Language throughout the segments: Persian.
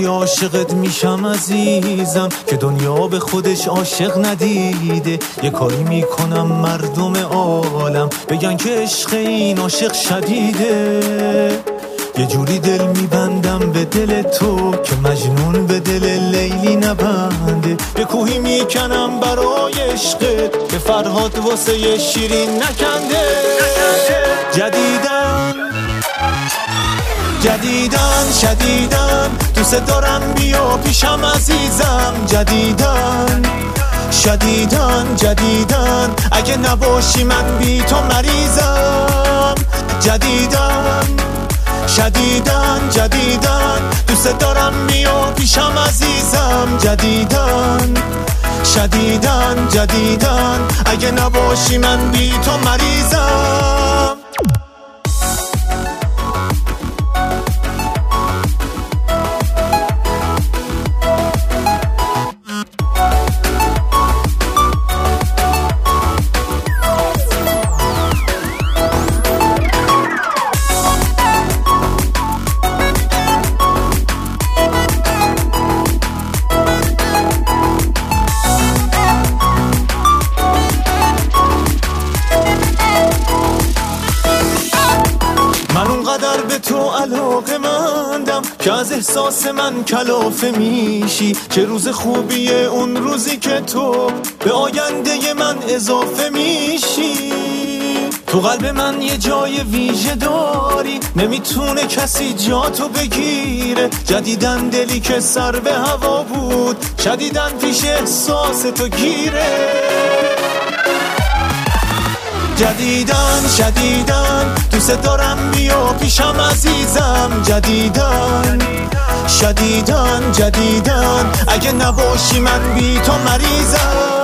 وقتی عاشقت میشم عزیزم که دنیا به خودش عاشق ندیده. یه کاری میکنم مردم عالم بگن که عشق این عاشق شدیده. یه جوری دل میبندم به دل تو که مجنون به دل لیلی نبنده. یه کوهی میکنم برای عشقت که فرهاد واسه شیرین نکنده. جدیدن شدیدن دوست دارم بیا پیشم عزیزم. جدیدن اگه نباشی من بی تو مریضم. جدیدن دوست دارم بیا پیشم عزیزم. جدیدن اگه نباشی من بی تو مریضم. اونقدر به تو علاقه مندم که از احساس من کلافه میشی. چه روز خوبیه اون روزی که تو به آینده من اضافه میشی. تو قلب من یه جای ویژه داری نمیتونه کسی جاتو بگیره. جدیدن دلی که سر به هوا بود شدیدن پیش احساس تو گیره. جدیدن دوست دارم بیا پیشم عزیزم. جدیدن اگه نباشی من بی تو مریضم.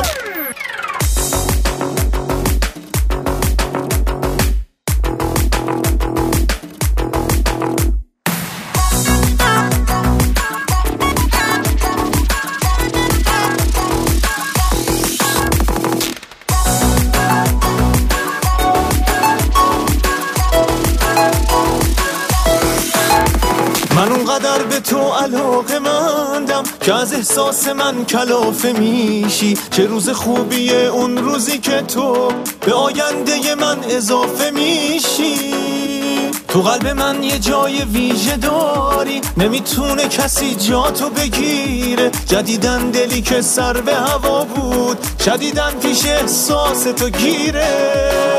من اونقدر به تو علاقه مندم که از احساس من کلافه میشی. چه روز خوبیه اون روزی که تو به آینده من اضافه میشی. تو قلب من یه جای ویژه داری نمیتونه کسی جاتو بگیره. جدیدن دلی که سر به هوا بود شدیدن پیش احساس تو گیره.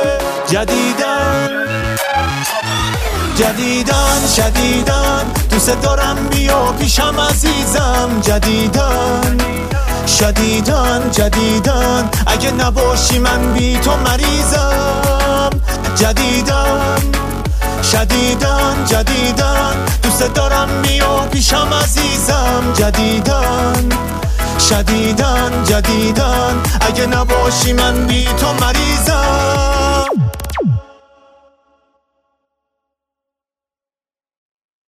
جدیدن دوست دارم بیا پیشم عزیزم. جدیدن اگه نباشی من بی تو مریضم. جدیدن دوست دارم بیا پیشم عزیزم. جدیدن اگه نباشی من بی تو مریضم.